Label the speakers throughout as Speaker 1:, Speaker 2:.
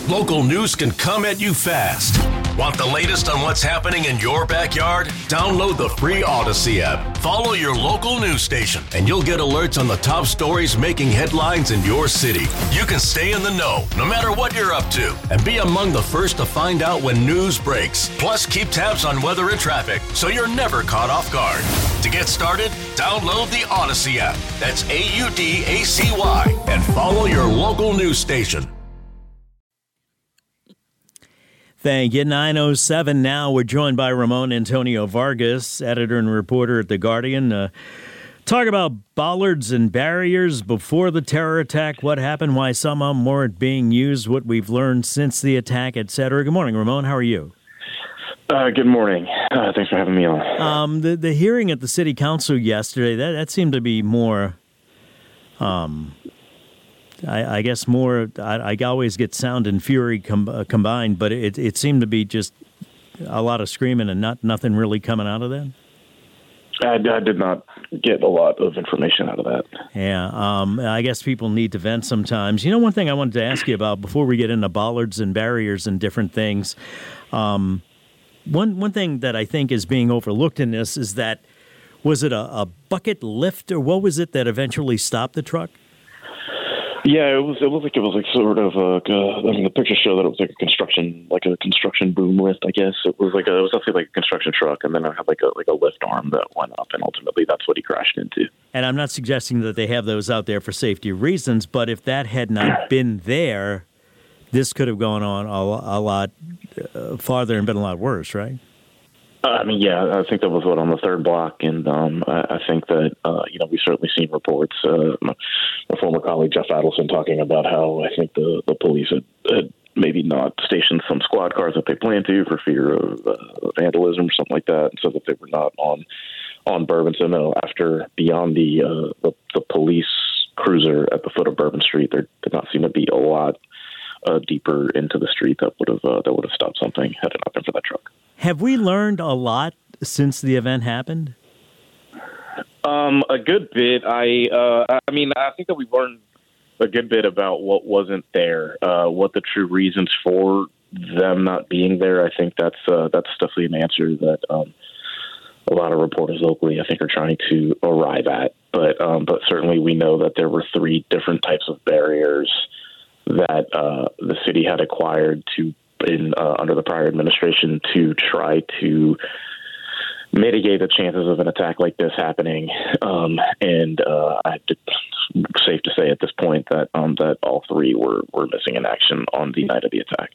Speaker 1: Local news can come at you fast. Want the latest on what's happening in your backyard? Download the free Odyssey app. Follow your local news station, and you'll get alerts on the top stories making headlines in your city. You can stay in the know, no matter what you're up to, and be among the first to find out when news breaks. Plus, keep tabs on weather and traffic, so you're never caught off guard. To get started, download the Odyssey app. That's AUDACY, and follow your local news station.
Speaker 2: Thank you. 9:07 now. We're joined by Ramon Antonio Vargas, editor and reporter at The Guardian. Talk about bollards and barriers before the terror attack, what happened, why some of them weren't being used, what we've learned since the attack, etc. Good morning, Ramon. How are you?
Speaker 3: Good morning. Thanks for having me on.
Speaker 2: The hearing at the city council yesterday, that seemed to be more... I guess more, I always get sound and fury combined, but it seemed to be just a lot of screaming and nothing really coming out of that.
Speaker 3: I did not get a lot of information out of that.
Speaker 2: Yeah, I guess people need to vent sometimes. You know, one thing I wanted to ask you about before we get into bollards and barriers and different things, one thing that I think is being overlooked in this is that, was it a bucket lift or what was it that eventually stopped the truck?
Speaker 3: Yeah, it was like sort of the pictures show that it was like a construction boom lift, I guess. It was definitely like a construction truck, and then it had like a lift arm that went up, and ultimately that's what he crashed into. And
Speaker 2: I'm not suggesting that they have those out there for safety reasons, but if that had not been there, this could have gone on a lot farther and been a lot worse, right?
Speaker 3: I think that was on the third block, and I think that we've certainly seen reports. My former colleague Jeff Adelson talking about how I think the police had maybe not stationed some squad cars that they planned to for fear of vandalism or something like that, so that they were not on Bourbon. So no, after beyond the police cruiser at the foot of Bourbon Street, there did not seem to be a lot deeper into the street that would have stopped something had it not been for that truck.
Speaker 2: Have we learned a lot since the event happened?
Speaker 3: A good bit. I think that we've learned a good bit about what wasn't there, what the true reasons for them not being there. I think that's definitely an answer that a lot of reporters locally, I think, are trying to arrive at. But certainly we know that there were 3 different types of barriers that the city had acquired under the prior administration to try to mitigate the chances of an attack like this happening. It's safe to say at this point that all 3 were missing in action on the night of the attack.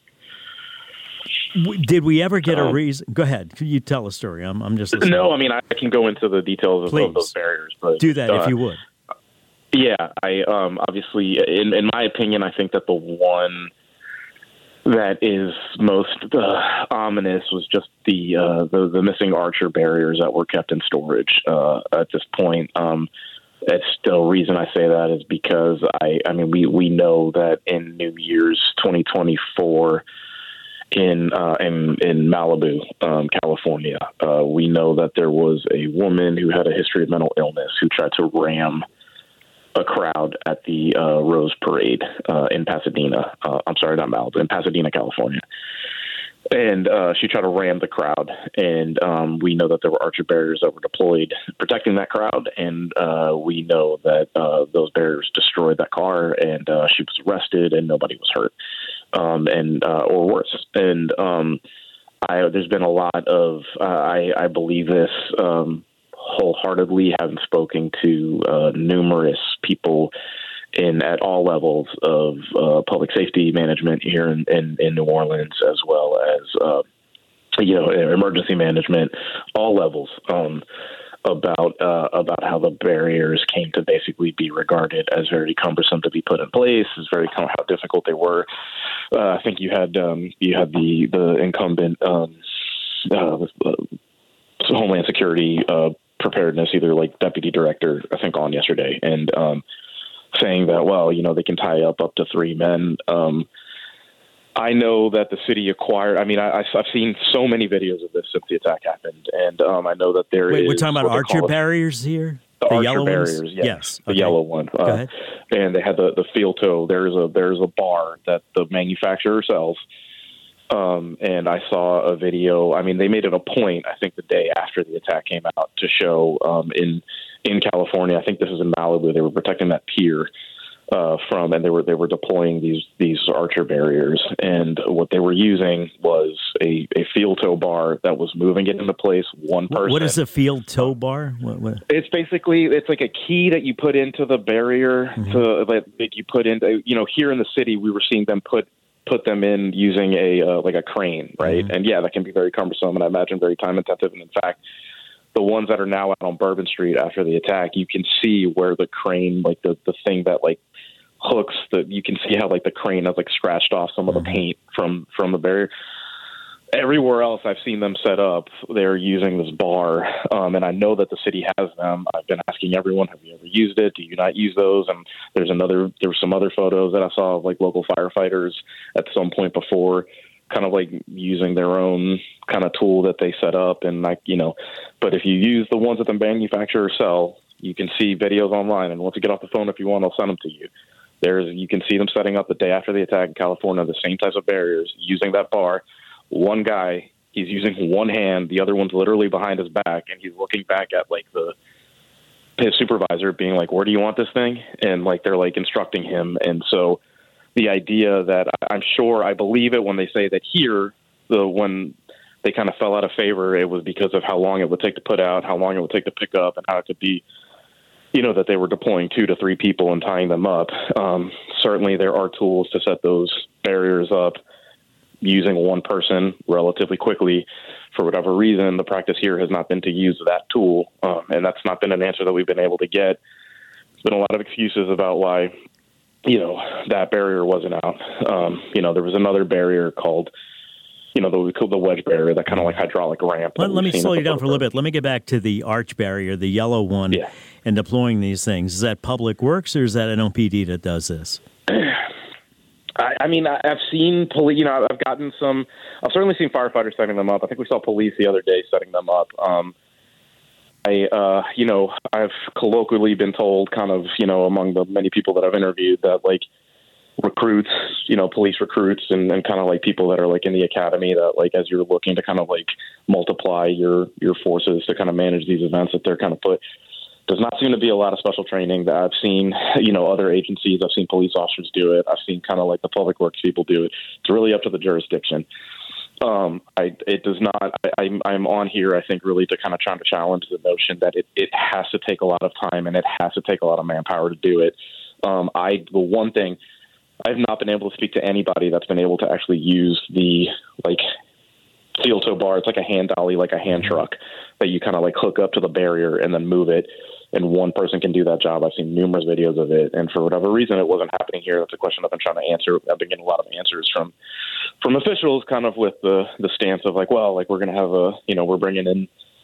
Speaker 2: Did we ever get a reason? Go ahead. You tell a story. I'm just listening.
Speaker 3: No, I can go into the details of those barriers. But
Speaker 2: do that if you would.
Speaker 3: Yeah, I obviously, in my opinion, I think that the one that is most ominous was just the missing Archer barriers that were kept in storage at this point. It's still reason I say that is because we know that in New Year's 2024 in Malibu, California, we know that there was a woman who had a history of mental illness who tried to ram a crowd at the Rose Parade in Pasadena. Not Malibu, in Pasadena, California. And she tried to ram the crowd. And we know that there were Archer barriers that were deployed protecting that crowd. And we know that those barriers destroyed that car, and she was arrested, and nobody was hurt, or worse. And there's been a lot of, I believe this wholeheartedly, having spoken to numerous people at all levels of public safety management here in New Orleans, as well as emergency management, all levels, about how the barriers came to basically be regarded as very cumbersome to be put in place, how difficult they were. I think you had the incumbent Homeland Security preparedness, either like deputy director, I think, on yesterday, and saying that, they can tie up to 3 men. I know that the city acquired, I've seen so many videos of this since the attack happened, and I know that there is...
Speaker 2: We're talking about Archer barriers here?
Speaker 3: The Archer
Speaker 2: yellow
Speaker 3: barriers,
Speaker 2: ones?
Speaker 3: yes. The
Speaker 2: Okay.
Speaker 3: yellow ones.
Speaker 2: Go ahead.
Speaker 3: And they had the field toe. There's a bar that the manufacturer sells. And I saw a video. I mean, they made it a point, I think the day after the attack came out, to show in California, I think this is in Malibu, they were protecting that pier and they were deploying these Archer barriers. And what they were using was a field toe bar that was moving it into place. One person.
Speaker 2: What is a field toe bar? What?
Speaker 3: It's basically, it's like a key that you put into the barrier that you put into, here in the city, we were seeing them put them in using a crane, right? And yeah, that can be very cumbersome and I imagine very time intensive. And in fact, the ones that are now out on Bourbon Street after the attack, you can see where the crane, like the thing that like hooks, you can see how like the crane has like scratched off some of the paint from the barrier. Everywhere else I've seen them set up, they're using this bar, and I know that the city has them. I've been asking everyone, have you ever used it? Do you not use those? And there were some other photos that I saw of like local firefighters at some point before, kind of like using their own kind of tool that they set up. And but if you use the ones that the manufacturers sell, you can see videos online. And once you get off the phone, if you want, I'll send them to you. You can see them setting up the day after the attack in California, the same types of barriers, using that bar. One guy, he's using one hand, the other one's literally behind his back, and he's looking back at like his supervisor, being like, "Where do you want this thing?" And like they're like instructing him. And so the idea that I believe it when they say that here, when they kind of fell out of favor, it was because of how long it would take to put out, how long it would take to pick up, and how it could be, that they were deploying 2 to 3 people and tying them up. Certainly there are tools to set those barriers up using one person relatively quickly. For whatever reason, the practice here has not been to use that tool, and that's not been an answer that we've been able to get. There's been a lot of excuses about why, that barrier wasn't out. There was another barrier called, the wedge barrier, that kind of like hydraulic ramp.
Speaker 2: Let me slow you down for a little bit. Let me get back to the arch barrier, the yellow one, and deploying these things. Is that Public Works or is that an OPD that does this?
Speaker 3: I've seen police, I've certainly seen firefighters setting them up. I think we saw police the other day setting them up. I've colloquially been told kind of, among the many people that I've interviewed that like recruits, police recruits and kind of like people that are like in the academy that like, as you're looking to kind of like multiply your forces to kind of manage these events that they're kind of put. Does not seem to be a lot of special training that I've seen, other agencies. I've seen police officers do it. I've seen kind of like the public works people do it. It's really up to the jurisdiction. It does not, I'm on here, I think, really to kind of trying to challenge the notion that it has to take a lot of time and it has to take a lot of manpower to do it. The one thing, I've not been able to speak to anybody that's been able to actually use the like steel toe bar. It's like a hand dolly, like a hand truck that you kind of like hook up to the barrier and then move it. And one person can do that job. I've seen numerous videos of it. And for whatever reason, it wasn't happening here. That's a question I've been trying to answer. I've been getting a lot of answers from officials kind of with the stance of like, well, like we're going to have we're bringing in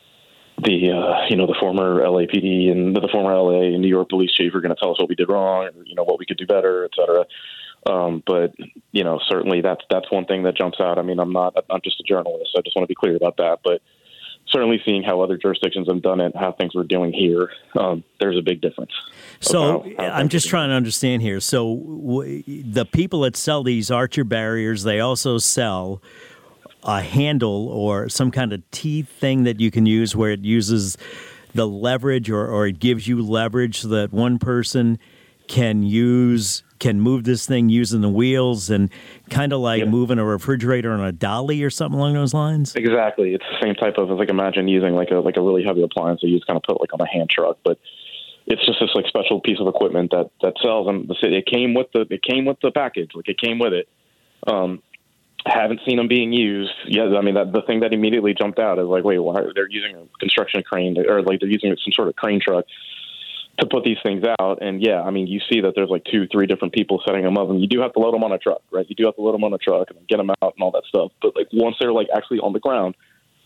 Speaker 3: the former LAPD and the former LA and New York police chief are going to tell us what we did wrong, or, what we could do better, et cetera. But certainly that's one thing that jumps out. I mean, I'm just a journalist. So I just want to be clear about that. But certainly seeing how other jurisdictions have done it, how things we're doing here, there's a big difference.
Speaker 2: So I'm just trying to understand here. So the people that sell these Archer barriers, they also sell a handle or some kind of teeth thing that you can use where it uses the leverage or it gives you leverage so that one person can move this thing using the wheels and kind of like moving a refrigerator on a dolly or something along those lines?
Speaker 3: Exactly. It's the same type of, like, imagine using like a really heavy appliance that you just kind of put like on a hand truck, but it's just this like special piece of equipment that sells. And it came with the package. Like it came with it. Haven't seen them being used. Yeah. I mean, the thing that immediately jumped out is like, wait, why they're using a construction crane or like they're using some sort of crane truck to put these things out. And yeah, I mean, you see that there's like 2-3 different people setting them up, and you do have to load them on a truck, right? You do have to load them on a truck and get them out and all that stuff. But like once they're like actually on the ground,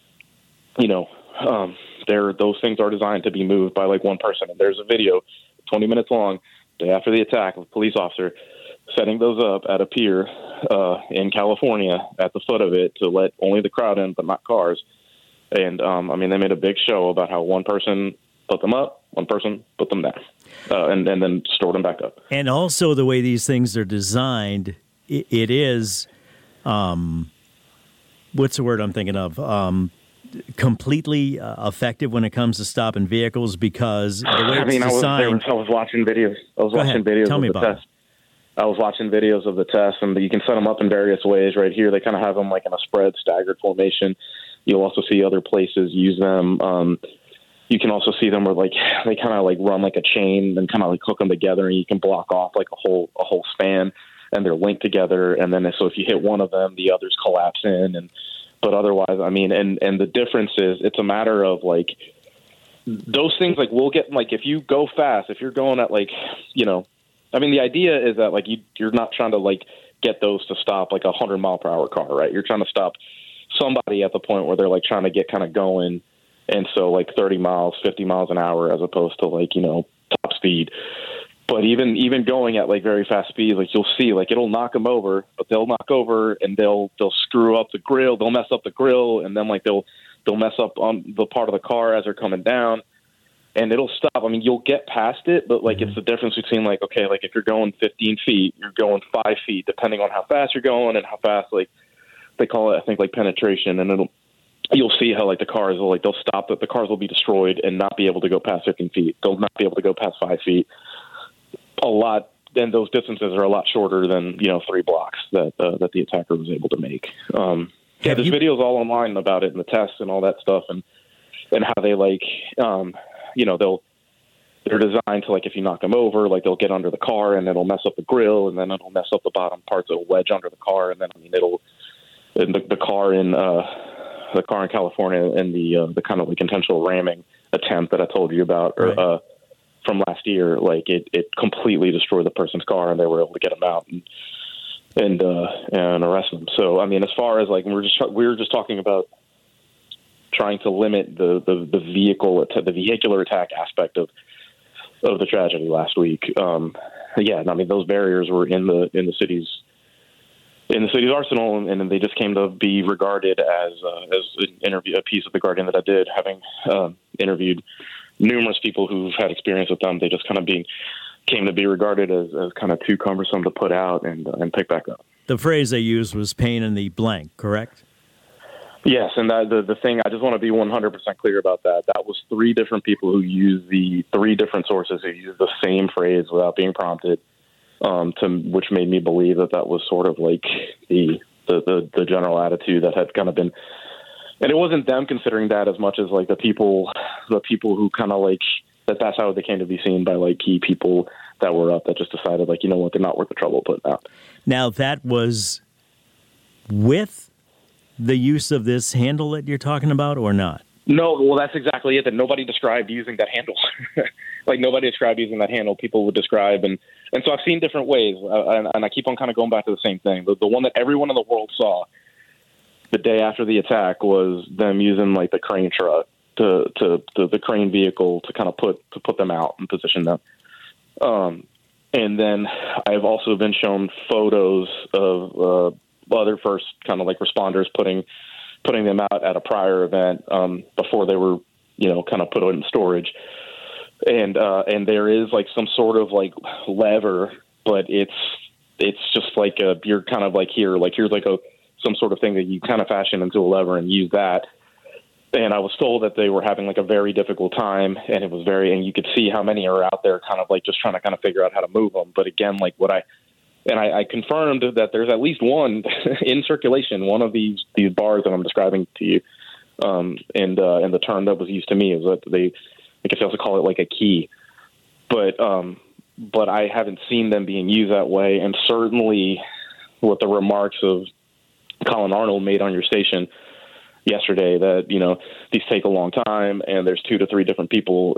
Speaker 3: those things are designed to be moved by like one person. And there's a video 20 minutes long, day after the attack, of a police officer setting those up at a pier in California at the foot of it to let only the crowd in, but not cars. And they made a big show about how one person put them up, one person, put them down, and then stored them back up.
Speaker 2: And also the way these things are designed, it is, what's the word I'm thinking of? Completely effective when it comes to stopping vehicles because the way it's designed.
Speaker 3: I was watching videos.
Speaker 2: Tell me
Speaker 3: of the
Speaker 2: about
Speaker 3: test. I was watching videos of the test, and you can set them up in various ways. Right here, they kind of have them like in a spread, staggered formation. You'll also see other places use them. You can also see them where like they kind of like run like a chain and kind of like hook them together, and you can block off like a whole span, and they're linked together. And then so if you hit one of them, the others collapse in. But otherwise, I mean, and the difference is it's a matter of like those things. Like we'll get like if you go fast, if you're going at like I mean, the idea is that like you're not trying to like get those to stop like 100-mile-per-hour car, right? You're trying to stop somebody at the point where they're like trying to get kind of going. And so like 30 miles, 50 miles an hour, as opposed to like, top speed. But even going at like very fast speed, like you'll see like it'll knock them over, but they'll knock over and they'll screw up the grill. They'll mess up the grill. And then like they'll mess up on the part of the car as they're coming down. And it'll stop. I mean, you'll get past it, but like it's the difference between like, okay, like if you're going 15 feet, you're going 5 feet, depending on how fast you're going and how fast, like they call it, I think, like penetration. And you'll see how like the cars will like, they'll stop, that the cars will be destroyed and not be able to go past 15 feet. They'll not be able to go past 5 feet. A lot. Then those distances are a lot shorter than, 3 blocks that the attacker was able to make. There's videos all online about it and the tests and all that stuff and how they like, they're designed to like if you knock them over, like they'll get under the car and it'll mess up the grill and then it'll mess up the bottom parts. It'll wedge under the car and then the car in California and the kind of like intentional ramming attempt that I told you about from last year, like it completely destroyed the person's car and they were able to get them out and arrest them. So I mean, as far as like we were just talking about trying to limit the vehicular attack aspect of the tragedy last week. I mean, those barriers were in the city's arsenal, and they just came to be regarded as a piece of The Guardian that I did, having interviewed numerous people who've had experience with them. They just kind of came to be regarded as kind of too cumbersome to put out and pick back up.
Speaker 2: The phrase they used was pain in the blank, correct?
Speaker 3: Yes, and the thing, I just want to be 100% clear about that. That was 3 different people who used the 3 different sources who used the same phrase without being prompted, which made me believe that was sort of like the general attitude that had kind of been. And it wasn't them considering that as much as like the people who kind of like that's how they came to be seen by like key people that were up that just decided like, you know what, they're not worth the trouble putting out.
Speaker 2: Now that was with the use of this handle that you're talking about or not?
Speaker 3: No, well, that's exactly it. That nobody described using that handle. Like nobody described using that handle. People would describe, and so I've seen different ways, and I keep on kind of going back to the same thing. The one that everyone in the world saw the day after the attack was them using like the crane truck to the crane vehicle to kind of put them out and position them. And then I've also been shown photos of other first kind of like responders putting them out at a prior event before they were, kind of put in storage. And there is like some sort of like lever, but it's just like you're kind of like here's like some sort of thing that you kind of fashion into a lever and use that. And I was told that they were having like a very difficult time, and it was and you could see how many are out there kind of like just trying to kind of figure out how to move them. But again, like I confirmed that there's at least one in circulation, one of these bars that I'm describing to you. And the term that was used to me is that I guess they also call it like a key, but I haven't seen them being used that way. And certainly with the remarks of Colin Arnold made on your station yesterday that, these take a long time and there's 2 to 3 different people.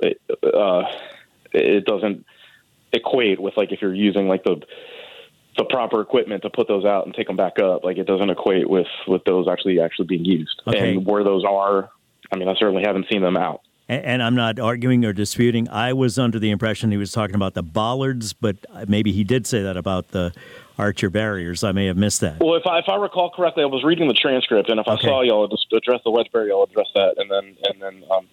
Speaker 3: It doesn't equate with like, if you're using like the proper equipment to put those out and take them back up, like it doesn't equate with those actually being used. Okay. And where those are, I mean, I certainly haven't seen them out.
Speaker 2: And I'm not arguing or disputing. I was under the impression he was talking about the bollards, but maybe he did say that about the Archer barriers. I may have missed that.
Speaker 3: Well, if I recall correctly, I was reading the transcript, and if I saw you, I'll just address the wedge barrier. I'll address that, and then that's it.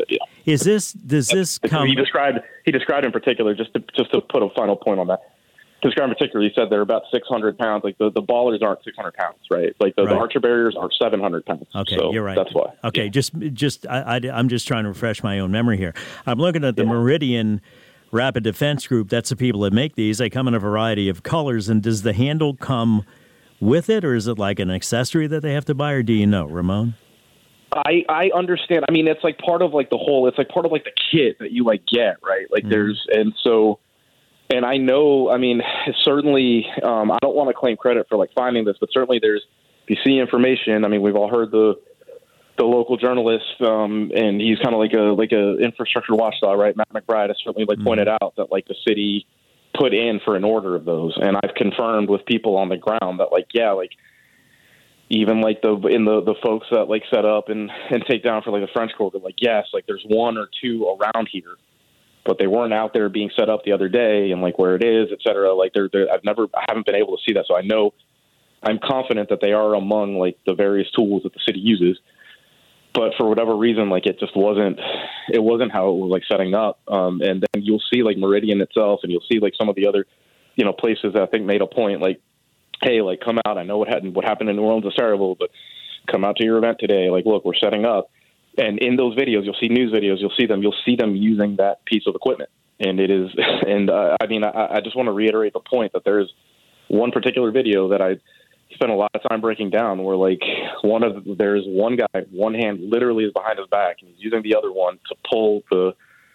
Speaker 3: video.
Speaker 2: Does this come?
Speaker 3: He described in particular, just to put a final point on that. Described in particular, he said they're about 600 pounds. Like the ballers aren't 600 pounds, right? Like the archer barriers are 700 pounds.
Speaker 2: Okay,
Speaker 3: so
Speaker 2: you're right.
Speaker 3: That's why.
Speaker 2: Okay, I'm just trying to refresh my own memory here. I'm looking at the Meridian Rapid Defense Group. That's the people that make these. They come in a variety of colors. And does the handle come with it, or is it like an accessory that they have to buy, or do you know, Ramon?
Speaker 3: I understand. I mean, it's like part of like the whole. It's like part of like the kit that you like get, right? Like And I know, I mean, certainly, I don't want to claim credit for like finding this, but certainly if you see information, I mean, we've all heard the local journalist, and he's kind of like a infrastructure watchdog, right? Matt McBride has certainly like pointed out that like the city put in for an order of those, and I've confirmed with people on the ground that like even like the folks that like set up and take down for like the French Quarter, like yes, like there's one or two around here. But they weren't out there being set up the other day, and like where it is, et cetera. Like I haven't been able to see that. So I'm confident that they are among like the various tools that the city uses. But for whatever reason, like it wasn't how it was like setting up. And then you'll see like Meridian itself, and you'll see like some of the other, places that I think made a point like, hey, like come out. I know what happened in New Orleans is terrible, but come out to your event today. Like, look, we're setting up. And in those videos, you'll see news videos. You'll see them using that piece of equipment. And it is. And I mean, I just want to reiterate the point that there is one particular video that I spent a lot of time breaking down, where like there's one guy, one hand literally is behind his back, and he's using the other one to pull the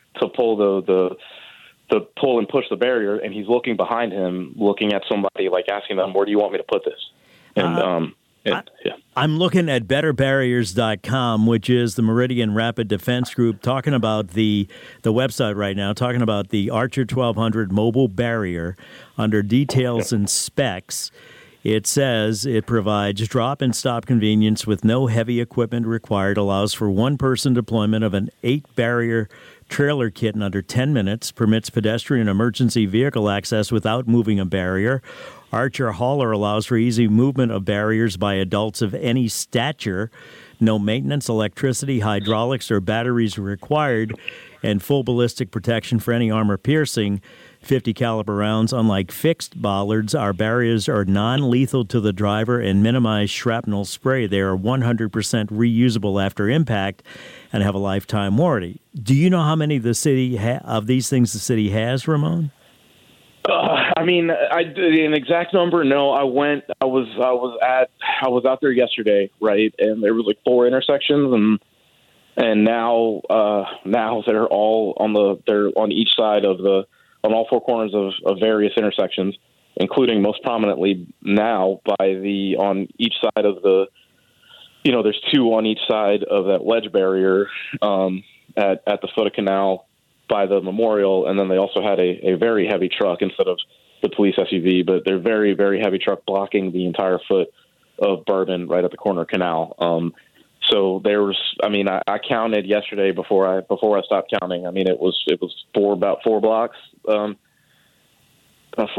Speaker 3: pull and push the barrier, and he's looking behind him, looking at somebody, like asking them, "Where do you want me to put this?" And
Speaker 2: I'm looking at betterbarriers.com, which is the Meridian Rapid Defense Group, talking about the website right now, talking about the Archer 1200 mobile barrier under details and specs. It says it provides drop and stop convenience with no heavy equipment required, allows for one-person deployment of an 8-barrier trailer kit in under 10 minutes, permits pedestrian emergency vehicle access without moving a barrier. Archer Hauler allows for easy movement of barriers by adults of any stature. No maintenance, electricity, hydraulics, or batteries required, and full ballistic protection for any armor piercing. 50 caliber rounds. Unlike fixed bollards, our barriers are non-lethal to the driver and minimize shrapnel spray. They are 100% reusable after impact and have a lifetime warranty. Do you know how many of these things the city has, Ramon?
Speaker 3: I mean, an exact number. No, I was out there yesterday, right? And there was like 4 intersections, and now they're all on each side on all 4 corners of various intersections, including most prominently now on each side of there's 2 on each side of that ledge barrier at the foot of Canal by the memorial, and then they also had a very heavy truck instead of the police SUV, but they're very, very heavy truck blocking the entire foot of Bourbon right at the corner of Canal. So there was, I mean, I counted yesterday before I stopped counting. I mean, it was about 4 blocks, about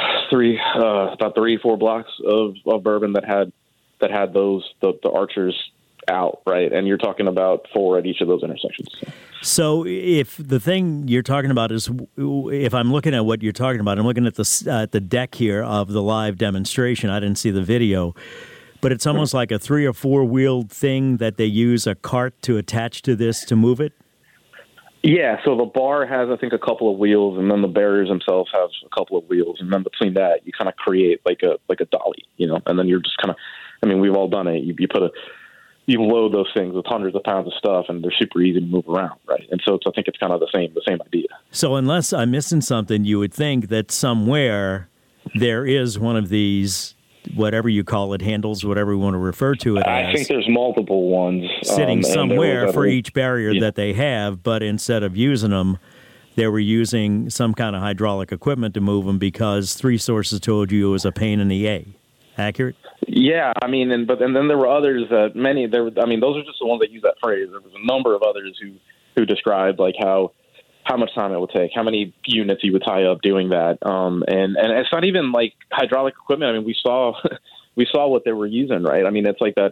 Speaker 3: 3-4 blocks of Bourbon that had the archers out, right? And you're talking about 4 at each of those intersections.
Speaker 2: So if the thing you're talking about is, if I'm looking at what you're talking about, I'm looking at the deck here of the live demonstration. I didn't see the video, but it's almost like a 3 or 4 wheeled thing that they use a cart to attach to this to move it.
Speaker 3: Yeah, so the bar has, I think, a couple of wheels, and then the barriers themselves have a couple of wheels, and then between that, you kind of create like a dolly, and then you're just kind of, I mean, we've all done it. You load those things with hundreds of pounds of stuff, and they're super easy to move around, right? And so I think it's kind of the same idea. So
Speaker 2: unless I'm missing something, you would think that somewhere there is one of these, whatever you call it, handles, whatever we want to refer to it as.
Speaker 3: I think there's multiple ones.
Speaker 2: Sitting somewhere for each barrier that they have, but instead of using them, they were using some kind of hydraulic equipment to move them because 3 sources told you it was a pain in the A. Accurate?
Speaker 3: Yeah, I mean, and then there were others that those are just the ones that use that phrase. There was a number of others who described like how much time it would take, how many units you would tie up doing that. And it's not even like hydraulic equipment. I mean, we saw what they were using, right? I mean, it's like that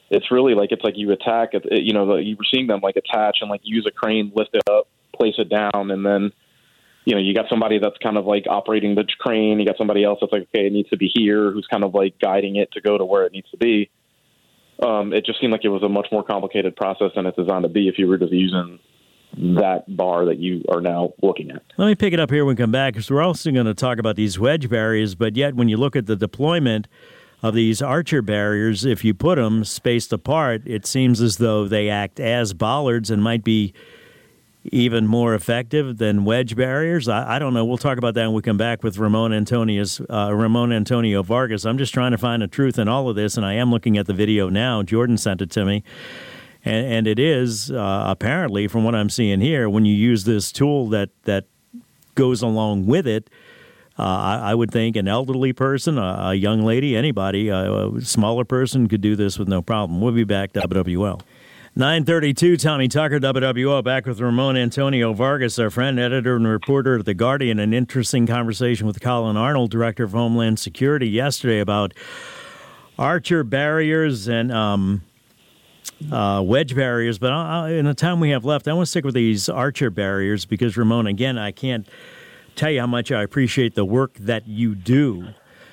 Speaker 3: it's really like it's like you attack it. You know, you were seeing them like attach and like use a crane, lift it up, place it down, and then you know you got somebody that's kind of like operating the crane. You got somebody else that's like, okay, it needs to be here, who's kind of like guiding it to go to where it needs to be. It just seemed like it was a much more complicated process than it's designed to be if you were just using that bar that you are now looking at.
Speaker 2: Let me pick it up here when we come back, because we're also going to talk about these wedge barriers, but yet when you look at the deployment of these Archer barriers, if you put them spaced apart, it seems as though they act as bollards and might be even more effective than wedge barriers. I don't know. We'll talk about that when we come back with Ramon Antonio Vargas. I'm just trying to find the truth in all of this, and I am looking at the video now. Jordan sent it to me. And it is, apparently, from what I'm seeing here, when you use this tool that goes along with it, I would think an elderly person, a young lady, anybody, a smaller person could do this with no problem. We'll be back, WWL. 9:32, Tommy Tucker, WWL, back with Ramon Antonio Vargas, our friend, editor and reporter at The Guardian. An interesting conversation with Colin Arnold, Director of Homeland Security, yesterday about Archer barriers and wedge barriers, but in the time we have left, I want to stick with these Archer barriers because, Ramon, again, I can't tell you how much I appreciate the work that you do,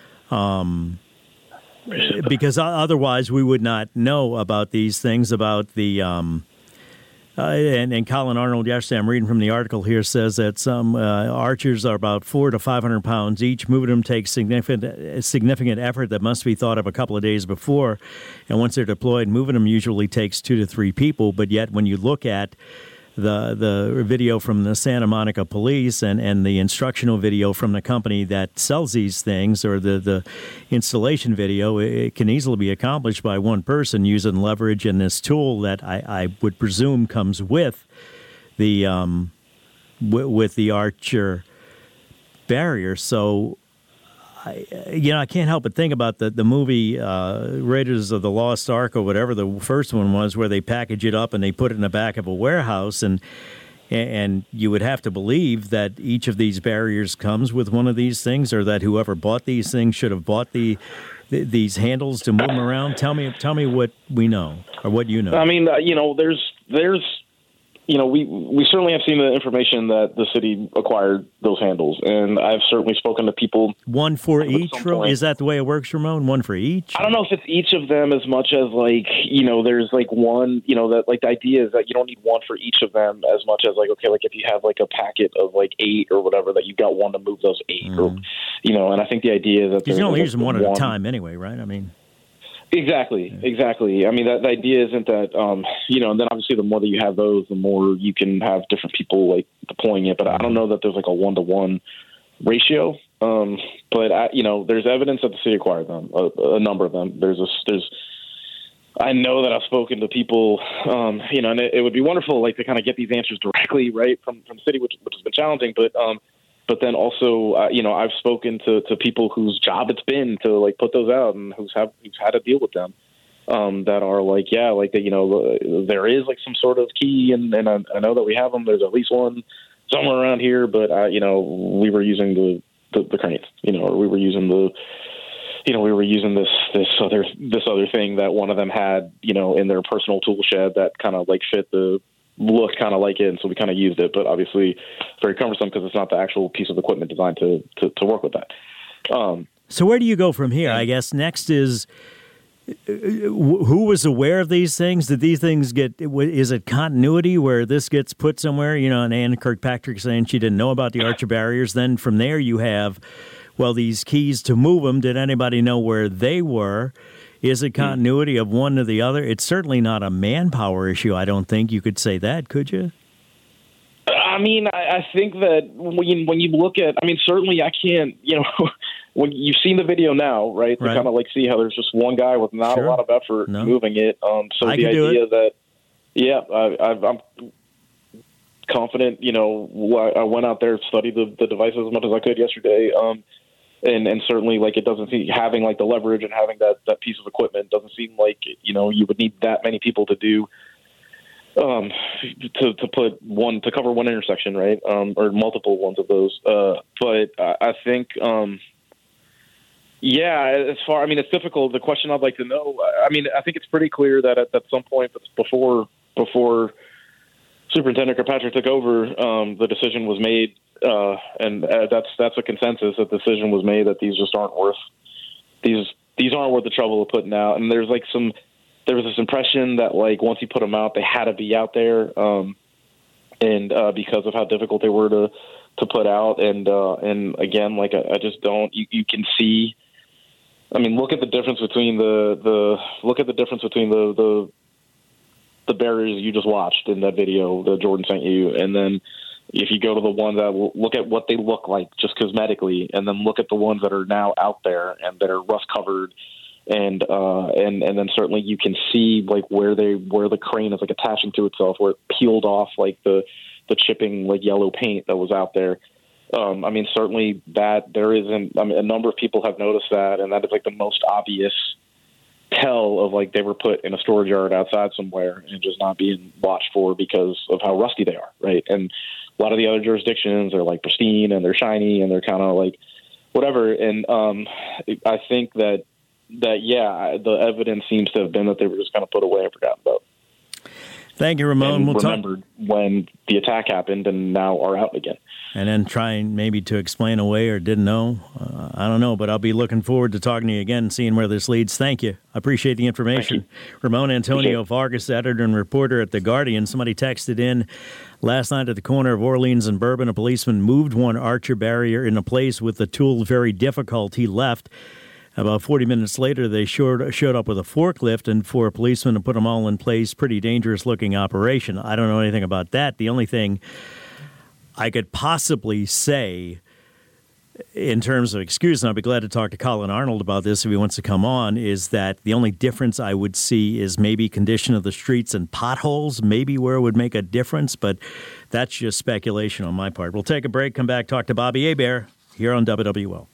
Speaker 2: because otherwise we would not know about these things, about the and Colin Arnold yesterday, I'm reading from the article here, says that some Archers are about 400 to 500 pounds each. Moving them takes significant effort that must be thought of a couple of days before. And once they're deployed, moving them usually takes 2 to 3 people. But yet when you look at the video from the Santa Monica police and the instructional video from the company that sells these things, or the installation video, it can easily be accomplished by one person using leverage and this tool that I would presume comes with the Archer barrier. So I can't help but think about the movie Raiders of the Lost Ark, or whatever the first one was, where they package it up and they put it in the back of a warehouse, and you would have to believe that each of these barriers comes with one of these things, or that whoever bought these things should have bought these handles to move them around. Tell me what we know, or what you know.
Speaker 3: I mean, there's we certainly have seen the information that the city acquired those handles, and I've certainly spoken to people. One for each?
Speaker 2: Is that the way it works, Ramon? One for each?
Speaker 3: I don't know if it's each of them as much as there's one, that the idea is that you don't need one for each of them as much as if you have a packet of 8 or whatever, that you've got one to move those 8 or, and I think the idea is that
Speaker 2: you can only use them one at a time anyway, right? I mean.
Speaker 3: Exactly. I mean, the idea isn't that, and then obviously the more that you have those, the more you can have different people deploying it. But I don't know that there's a 1-to-1 ratio. But there's evidence that the city acquired them, a number of them. I know that I've spoken to people, and it would be wonderful, to kind of get these answers directly, right, from the city, which has been challenging. But then also, I've spoken to people whose job it's been to put those out, and who's had to deal with them, that are there is some sort of key, and I know that we have them. There's at least one somewhere around here, but we were using the cranes, or we were using this other thing that one of them had, in their personal tool shed that kind of fit the looked kind of like it, and so we kind of used it, but obviously very cumbersome because it's not the actual piece of equipment designed to work with that.
Speaker 2: So where do you go from here? I guess next is who was aware of these things? Did these things is it continuity where this gets put somewhere, and Ann Kirkpatrick saying she didn't know about the Archer barriers? Then from there you have, these keys to move them. Did anybody know where they were? Is it continuity of one to the other? It's certainly not a manpower issue, I don't think. You could say that, could you?
Speaker 3: I mean, I think that when you look at, certainly I can't, when you've seen the video now, right? To kind of see how there's just one guy with not a lot of effort moving it. So the idea that, I'm confident, I went out there, studied the devices as much as I could yesterday. And certainly, it doesn't seem having the leverage and having that piece of equipment doesn't seem like you would need that many people to do to cover one intersection, right? Or multiple ones of those. But I think Yeah, it's difficult. The question I'd like to know, I think it's pretty clear that at some point before Superintendent Kirkpatrick took over, the decision was made, and that's a consensus. That the decision was made that these just aren't worth the trouble of putting out. And there was this impression that like once you put them out, they had to be out there, and because of how difficult they were to put out, and again, like I just don't. You can see. I mean, look at the difference between the barriers you just watched in that video that Jordan sent you, and then if you go to the ones that look at what they look like just cosmetically, and then look at the ones that are now out there and that are rust covered, and then certainly you can see like where the crane is like attaching to itself, where it peeled off like the chipping like yellow paint that was out there. Certainly that there isn't. I mean, a number of people have noticed that, and that is like the most obvious tell of like they were put in a storage yard outside somewhere and just not being watched for because of how rusty they are, right? And a lot of the other jurisdictions are like pristine and they're shiny and they're kind of like whatever. And I think that the evidence seems to have been that they were just kind of put away and forgotten about.
Speaker 2: Thank you, Ramon.
Speaker 3: And remembered when the attack happened and now are out again.
Speaker 2: And then trying maybe to explain away or didn't know. I don't know, but I'll be looking forward to talking to you again and seeing where this leads. Thank you. I appreciate the information. Ramon Antonio Vargas, editor and reporter at The Guardian. Somebody texted in last night at the corner of Orleans and Bourbon. A policeman moved one Archer barrier in a place with the tool very difficult. He left. About 40 minutes later, they showed up with a forklift, and for a policeman to put them all in place, pretty dangerous-looking operation. I don't know anything about that. The only thing I could possibly say in terms of excuse, and I'll be glad to talk to Colin Arnold about this if he wants to come on, is that the only difference I would see is maybe condition of the streets and potholes, maybe where it would make a difference, but that's just speculation on my part. We'll take a break, come back, talk to Bobby Hebert here on WWL.